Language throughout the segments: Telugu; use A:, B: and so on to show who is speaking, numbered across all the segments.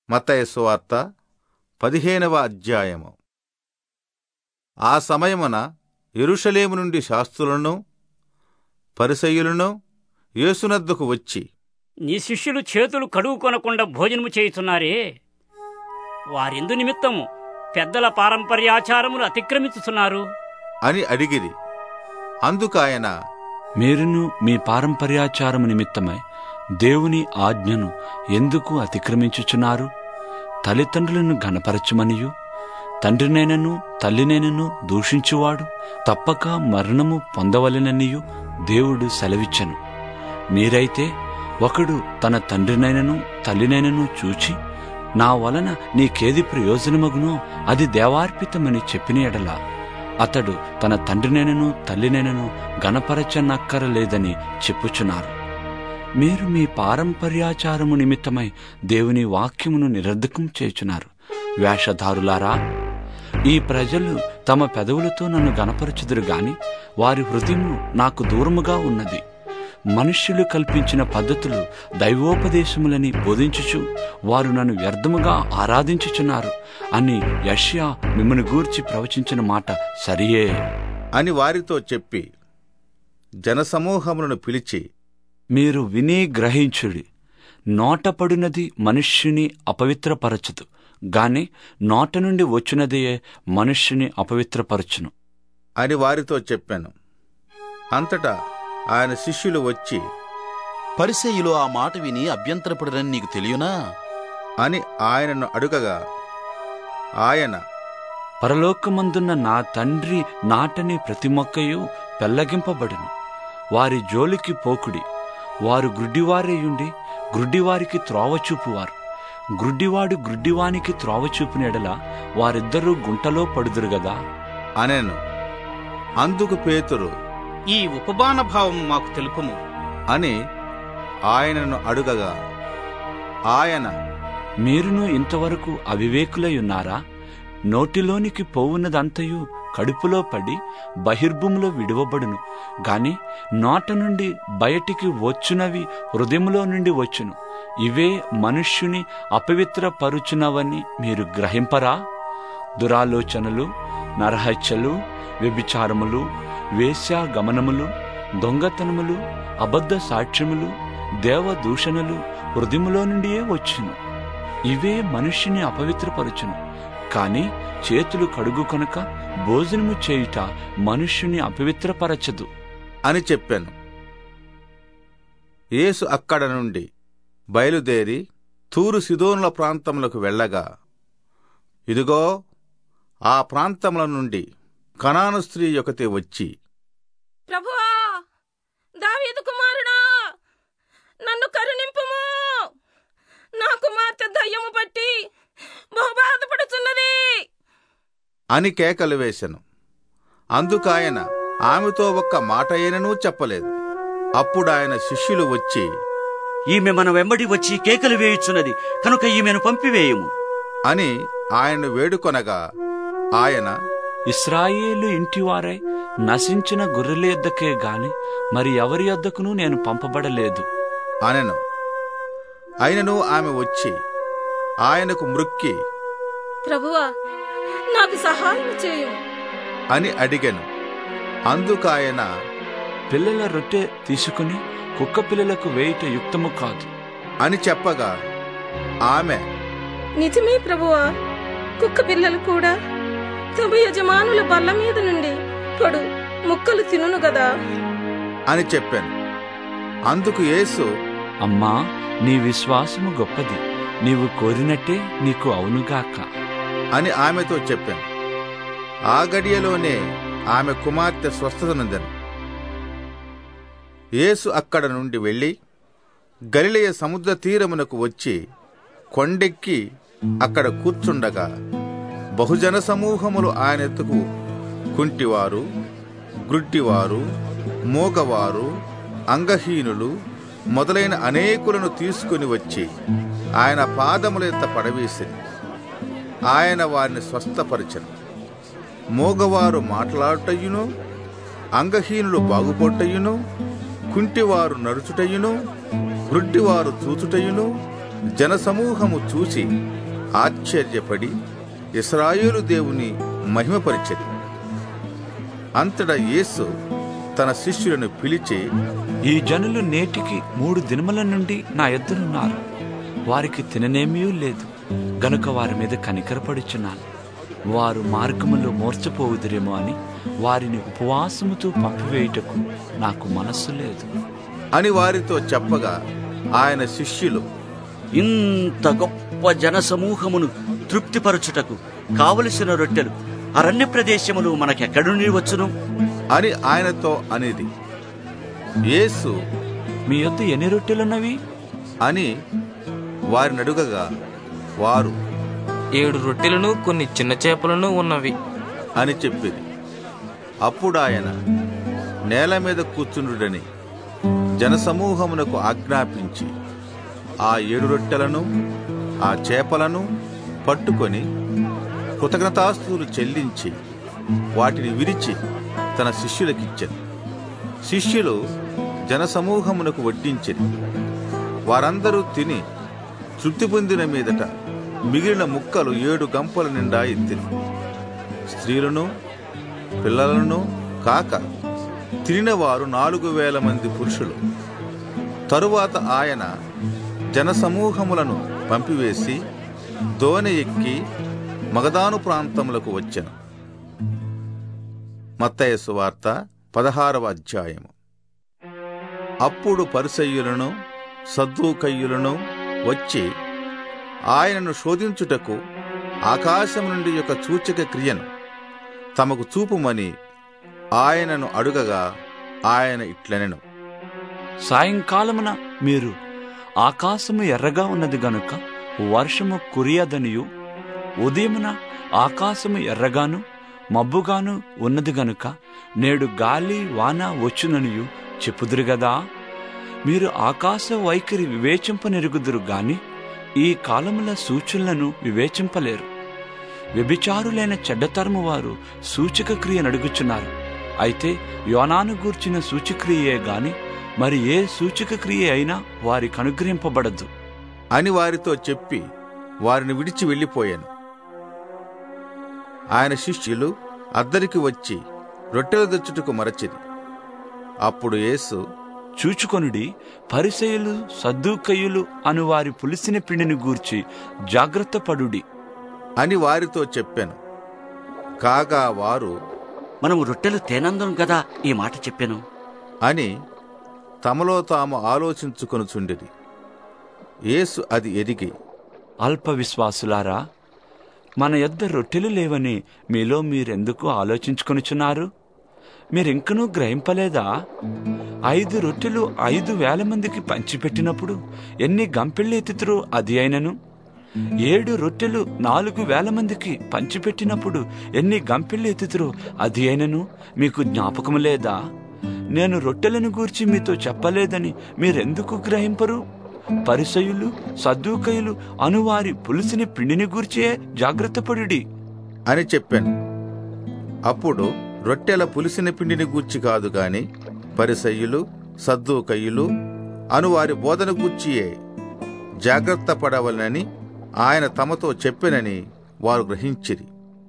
A: మత్తయి సువార్త 15వ అధ్యాయము. ఆ సమయమున యెరూషలేము నుండి శాస్త్రులను పరిసయ్యులను యేసునద్దకు వచ్చి,
B: నీ శిష్యులు చేతులు కడుగుకొనకుండా భోజనము చేయుచున్నారే, వారెందు నిమిత్తము పెద్దల పారంపర్యాచారములు అతిక్రమించుతున్నారు
A: అని అడిగిరి. అందుకాయన,
C: మీరును మీ పారంపర్యాచారము నిమిత్తమై దేవుని ఆజ్ఞను ఎందుకు అతిక్రమించుచున్నారు? తల్లిదండ్రులను ఘనపరచుమనియు తండ్రినైనను తల్లినైనను దూషించువాడు తప్పక మరణము పొందవలెననియు దేవుడు సెలవిచ్చెను. మీరైతే ఒకడు తన తండ్రినైనను తల్లినైనను చూచి, నా వలన నీకేది ప్రయోజనమగునో అది దేవార్పితమని చెప్పిన ఎడల అతడు తన తండ్రినైనను తల్లినైనను గణపరచనక్కరలేదని చెప్పుచున్నారు. మీరు మీ పారంపర్యాచారము నిమిత్తమై దేవుని వాక్యమును నిరర్ధకం చేయుచున్నారు. వేషధారులారా, ఈ ప్రజలు తమ పెదవులతో నన్ను గణపరచుదురు గాని వారి హృదయము నాకు దూరముగా ఉన్నది. మనుష్యులు కల్పించిన పద్ధతులు దైవోపదేశములని బోధించుచు వారు నన్ను వ్యర్థముగా ఆరాధించుచున్నారు అని యెషయా మిమ్మును గూర్చి ప్రవచించిన మాట సరియే
A: అని వారితో చెప్పి జనసమూహములను పిలిచి,
C: మీరు విని గ్రహించుడి. నోటపడినది మనుష్యుని అపవిత్రపరచదు గాని నోట నుండి వచ్చినదియే మనుష్యుని అపవిత్రపరచును
A: అని వారితో చెప్పాను. అంతటా ఆయన శిష్యులు వచ్చి,
D: పరిసయ్యులు ఆ మాట విని అభ్యంతరపడరని నీకు తెలియనా
A: అని ఆయనను అడుగగా, ఆయన,
C: పరలోకమందున్న నా తండ్రి నాటని ప్రతి మొక్కయు పెళ్లగింపబడును. వారి జోలికి పోకుడి. వారు గ్రుడ్డివారేయుండి గ్రుడ్డివారికి త్రోవ చూపువారు. గ్రుడ్డివాడు గ్రుడ్డివానికి త్రోవ చూపిన ఎడల వారిద్దరూ గుంటలో పడుదురు గదా
A: అనెను. అందుకు పేతురు,
E: ఈ ఉపమాన భావం మాకు తెలుపుము
A: అని ఆయనను అడుగగా, ఆయన,
C: మీరును ఇంతవరకు అవివేకులై ఉన్నారా? నోటిలోనికి పోవున్నదంతయు కడుపులో పడి బహిర్భూమిలో విడువబడును గాని నోట నుండి బయటికి వచ్చునవి హృదయములో నుండి వచ్చును. ఇవే మనుష్యుని అపవిత్రపరుచునవని మీరు గ్రహింపరా? దురాలోచనలు, నరహత్యలు, వ్యభిచారములు, వేశ్యాగమనములు, దొంగతనములు, అబద్ధ సాక్ష్యములు, దేవదూషణలు హృదయములో నుండియే వచ్చును. ఇవే మనుష్యుని అపవిత్రపరుచును. కాని చేతులు కడుగు కొనక భోజనము చేయుట మనుష్యుని అపవిత్రపరచదు
A: అని చెప్పాను. యేసు అక్కడ నుండి బయలుదేరి తూరు సీదోనుల ప్రాంతములకు వెళ్ళగా, ఇదిగో ఆ ప్రాంతముల నుండి కనాను స్త్రీ ఒకతే వచ్చి,
F: ప్రభువా, దావీదు కుమారుడా, నన్ను కరుణింపుము, నా కుమార్తె దయ్యము పట్టి బహుబాధపడుచున్నది
A: అని కేకలు వేసెను. అందుకాయన ఆమెతో ఒక్క మాట అయిననూ చెప్పలేదు. అప్పుడాయన శిష్యులు వచ్చి,
G: ఈమె మన వెంబడి వచ్చి కేకలు వేయుచున్నది కనుక ఈమెను పంపివేయము
A: అని ఆయన్ను వేడుకొనగా, ఆయన,
C: ఇశ్రాయేలు ఇంటివారై నశించిన గొర్రెల యొద్దకే గాని మరి ఎవరి యొద్దకును నేను పంపబడలేదు
A: అనెను. అయినను ఆమె వచ్చి ఆయనకు మ్రొక్కి,
F: ప్రభువా, నాకు సహాయం చేయు
A: అని అడిగెను. అందుకాయన,
C: పిల్లల రొట్టె తీసుకుని కుక్క పిల్లలకు వేయుట యుక్తము కాదు
A: అని చెప్పగా, ఆమె,
F: నిజమే ప్రభువా, కుక్క పిల్లలు కూడా తమ యజమానుల బల్ల మీద నుండి పొడు ముక్కలు తినును గదా
A: అని చెప్పాను. అందుకు యేసు,
C: అమ్మా, నీ విశ్వాసము గొప్పది, నీవు కోరినట్టే నీకు అవునుగాక
A: అని ఆమెతో చెప్పాను. ఆ గడియలోనే ఆమె కుమార్తె స్వస్థత నొందెను. యేసు అక్కడ నుండి వెళ్ళి గలిలయ సముద్ర తీరమునకు వచ్చి కొండెక్కి అక్కడ కూర్చుండగా బహుజన సమూహములు ఆయన ఎత్తుకు కుంటివారు, గ్రుడ్డివారు, మోగవారు, అంగహీనులు మొదలైన అనేకులను తీసుకుని వచ్చి ఆయన పాదములెంత పడవేసిరి. ఆయన వారిని స్వస్థపరిచెను. మోగవారు మాట్లాడుటయును, అంగహీనులు బాగుపొట్టయును, కుంటివారు నడుచుటయును, గ్రుడ్డివారు చూచుటయును, జనసమూహము చూసి ఆశ్చర్యపడి ఇశ్రాయేలు దేవుని మహిమపరిచెను. అంతటా యేసు తన శిష్యులను పిలిచి,
C: ఈ జనులు నేటికి 3 దినముల నుండి నా యొద్దనున్నారు. వారికి తిననేమీ లేదు గనుక వారి మీద కనికరపడుచున్నాను. వారు మార్గములో మోర్చపోవుదురేమో అని వారిని ఉపవాసముతో పంపివేయుటకు నాకు మనస్సు లేదు
A: అని వారితో చెప్పగా, ఆయన శిష్యులు,
G: ఇంత గొప్ప జనసమూహమును తృప్తిపరచుటకు కావలసిన రొట్టెలు అరణ్య ప్రదేశములు మనకెక్కడి నుండి వచ్చును
A: అని ఆయనతో అనేది. యేసు
C: మీ యొద్ద ఎన్ని రొట్టెలున్నవి
A: అని వారిని అడుగగా, వారు
H: 7 రొట్టెలను కొన్ని చిన్న చేపలను ఉన్నవి
A: అని చెప్పింది. అప్పుడు ఆయన నేల మీద కూర్చుండుడని జనసమూహమునకు ఆజ్ఞాపించి ఆ 7 రొట్టెలను ఆ చేపలను పట్టుకొని కృతజ్ఞతాస్తుతులు చెల్లించి వాటిని విరిచి తన శిష్యులకిచ్చెను. శిష్యులు జనసమూహమునకు వడ్డించిరి. వారందరూ తిని తృప్తి పొందిన మీదట మిగిలిన ముక్కలు 7 గంపల నిండా ఎత్తిరి. స్త్రీలను పిల్లలను కాక తినిన వారు 4,000 మంది పురుషులు. తరువాత ఆయన జనసమూహములను పంపివేసి దోణి ఎక్కి మగదాను ప్రాంతములకు వచ్చెను. మత్తయి సువార్త 16వ అధ్యాయము. అప్పుడు పరిసయ్యులను సద్దూకయ్యులను వచ్చి ఆయనను శోధించుటకు ఆకాశం నుండి ఒక సూచక క్రియను తమకు చూపుమని ఆయనను అడుగగా, ఆయన ఇట్లనెను,
C: సాయంకాలమున మీరు ఆకాశము ఎర్రగా ఉన్నది గనుక వర్షము కురియదనియు, ఉదయమున ఆకాశము ఎర్రగాను మబ్బుగాను ఉన్నది గనుక నేడు గాలి వాన వచ్చుననియు చెప్పుదురు గదా. మీరు ఆకాశ వైఖరి వివేచింపనెరుగుదురు గాని ఈ కాలముల సూచనలను వివేచింపలేరు. వ్యభిచారులైన చెడ్డతరము వారు సూచక క్రియను అడుగుచున్నారు. అయితే యోనాను గూర్చిన సూచక్రియే గాని మరి ఏ సూచక క్రియ అయినా వారికి అనుగ్రహింపబడదు
A: అని వారితో చెప్పి వారిని విడిచి వెళ్ళిపోయాను. ఆయన శిష్యులు అద్దరికి వచ్చి రొట్టెలు తెచ్చుటకు మరచిరి. అప్పుడు యేసు,
C: చూచుకొనుడి, పరిసయ్యులు సద్దూకయ్యులు అను వారి పులిసిన పిండిని గూర్చి జాగ్రత్త పడుడి
A: అని వారితో చెప్పాను. కాగా వారు,
G: మనము రొట్టెలు తేనందుం కదా ఈ మాట చెప్పాను
A: అని తమలో తాము ఆలోచించుకొనుచుండిరి. యేసు అది ఎరిగి,
C: అల్ప విశ్వాసులారా, మన యొద్ద రొట్టెలు లేవని మీలో మీరెందుకు ఆలోచించుకొనుచున్నారు? మీరింకనూ గ్రహింపలేదా? 5 రొట్టెలు 5,000 మందికి పంచిపెట్టినప్పుడు ఎన్ని గంపెళ్ళు ఎత్తుతురో అది అయినను, 7 రొట్టెలు 4,000 మందికి పంచిపెట్టినప్పుడు ఎన్ని గంపెళ్ళు ఎత్తుతురో అది అయినను మీకు జ్ఞాపకం లేదా? నేను రొట్టెలను గూర్చి మీతో చెప్పలేదని మీరెందుకు గ్రహింపరు? పరిసయ్యులు సద్దూకయ్యులు అనువారి పులిసిన పిండిని గూర్చే జాగ్రత్త పడుడి
A: అని చెప్పాను. అప్పుడు రొట్టెల పులిసిన పిండిని గూర్చి కాదు గాని పరిసయ్యులు సద్దూకయ్యులు అనువారి బోధన గూర్చియే జాగ్రత్త పడవలనని ఆయన తమతో చెప్పెనని వారు గ్రహించిరి.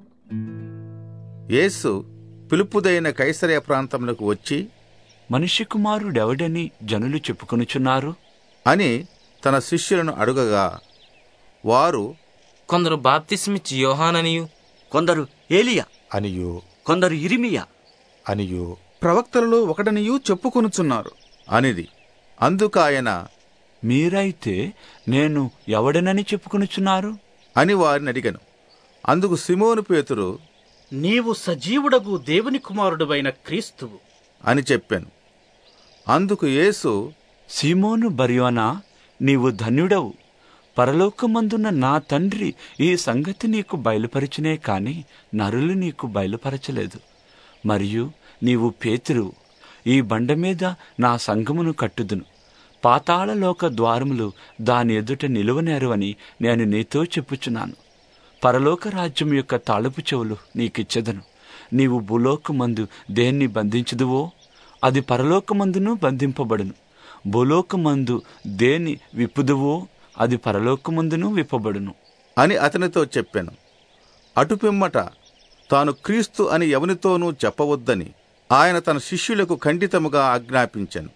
A: యేసు పిలుపుదైన కైసరయ ప్రాంతములకు వచ్చి,
C: మనిషి కుమారుడెవడని జనులు చెప్పుకొనుచున్నారు
A: అని తన శిష్యులను అడుగగా, వారు,
H: కొందరు బాప్తిస్మిచ్చి యోహాననియు,
G: కొందరు ఏలియా
D: అనియు
G: కొందరు ఇరిమియా
D: అనియు
I: ప్రవక్తలలో ఒకడనియు చెప్పుకొనుచున్నారు
A: అనిది. అందుకాయన,
C: మీరైతే నేను ఎవడనని చెప్పుకొనుచున్నారు
A: అని వారిని అడిగను. అందుకు సిమోను పేతురు,
E: నీవు సజీవుడగు దేవుని కుమారుడువైన క్రీస్తువు
A: అని చెప్పాను. అందుకు యేసు,
C: సీమోను బర్యోనా, నీవు ధన్యుడవు. పరలోకమందున్న నా తండ్రి ఈ సంగతి నీకు బయలుపరచునే కాని నరులు నీకు బయలుపరచలేదు. మరియు నీవు పేతురు, ఈ బండ మీద నా సంఘమును కట్టుదును. పాతాళలోక ద్వారములు దాని ఎదుట నిలువనేరువని నేను నీతో చెప్పుచున్నాను. పరలోక రాజ్యం యొక్క తాళపు చెవులు నీకిచ్చెదను. నీవు భూలోకమందు దేన్ని బంధించుదువో అది పరలోకమందును బంధింపబడును. భూలోకమందు దేన్ని విప్పుదువో అది పరలోకమందును విప్పబడును
A: అని అతనితో చెప్పాను. అటుపిమ్మట తాను క్రీస్తు అని ఎవనితోనూ చెప్పవద్దని ఆయన తన శిష్యులకు ఖండితముగా ఆజ్ఞాపించెను.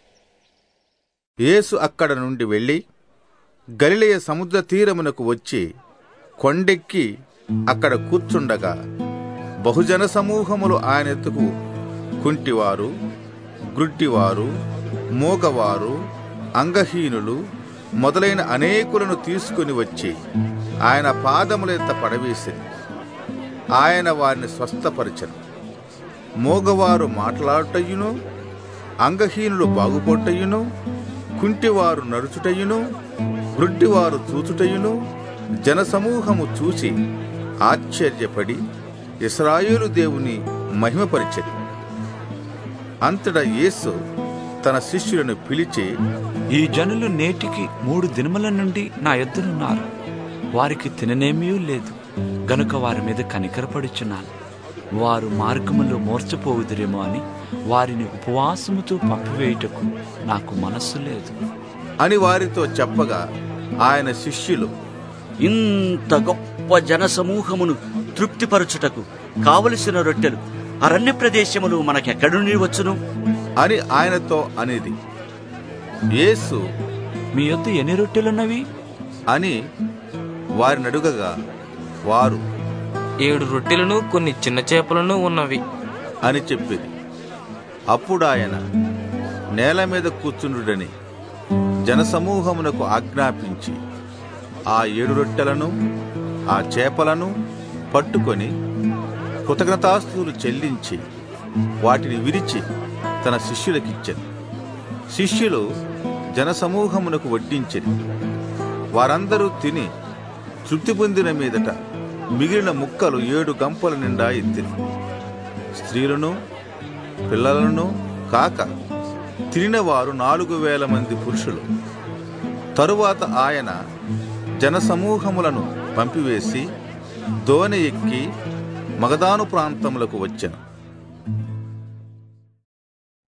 A: యేసు అక్కడ నుండి వెళ్ళి గలిలయ సముద్ర తీరమునకు వచ్చి కొండెక్కి అక్కడ కూర్చుండగా బహుజన సమూహములు ఆయన ఎద్దుకు కుంటివారు, గ్రుడ్డివారు, మూగవారు, అంగహీనులు మొదలైన అనేకులను తీసుకుని వచ్చి ఆయన పాదములెంత పడవేసిరి. ఆయన వారిని స్వస్థపరిచెను. మూగవారు మాట్లాడుటయును, అంగహీనులు బాగుపడుటయును, కుంటివారు నడుచుటయును, గ్రుడ్డివారు చూచుటయును జనసమూహము చూసి ఆశ్చర్యపడి ఇశ్రాయేలు దేవుని మహిమపరిచెను. అంతటా యేసు తన శిష్యులను పిలిచి,
C: ఈ జనులు నేటికి 3 దినముల నుండి నా యొద్దనున్నారు. వారికి తిననేమీ లేదు గనుక వారి మీద కనికరపడుచున్నాను. వారు మార్గములో మోర్చపోవుదురేమో అని వారిని ఉపవాసముతో పంపివేయుటకు నాకు మనస్సు లేదు
A: అని వారితో చెప్పగా ఆయన శిష్యులు,
G: ఇంత గొప్ప జనసమూహమును తృప్తిపరచుటకు కావలసిన రొట్టెలు అరణ్య ప్రదేశములు మనకెక్కడి నుండి వచ్చును
A: అని ఆయనతో అనేది. యేసు,
C: మీ యొద్ద ఎన్ని రొట్టెలున్నవి
A: అని వారిని అడుగగా వారు
H: 7 రొట్టెలను కొన్ని చిన్న చేపలను ఉన్నవి
A: అని చెప్పిరి. అప్పుడు ఆయన నేల మీద కూర్చుండుడని జనసమూహమునకు ఆజ్ఞాపించి ఆ 7 రొట్టెలను ఆ చేపలను పట్టుకొని కృతజ్ఞతాస్తుతులు చెల్లించి వాటిని విరిచి తన శిష్యులకిచ్చెను. శిష్యులు జనసమూహమునకు వడ్డించిరి. వారందరూ తిని తృప్తి పొందిన మీదట మిగిలిన ముక్కలు 7 గంపల నిండా ఎత్తిరి. స్త్రీలను పిల్లలను కాక తినిన వారు 4,000 మంది పురుషులు. తరువాత ఆయన జనసమూహములను పంపివేసి దోణి ఎక్కి మగదాను ప్రాంతములకు వచ్చెను.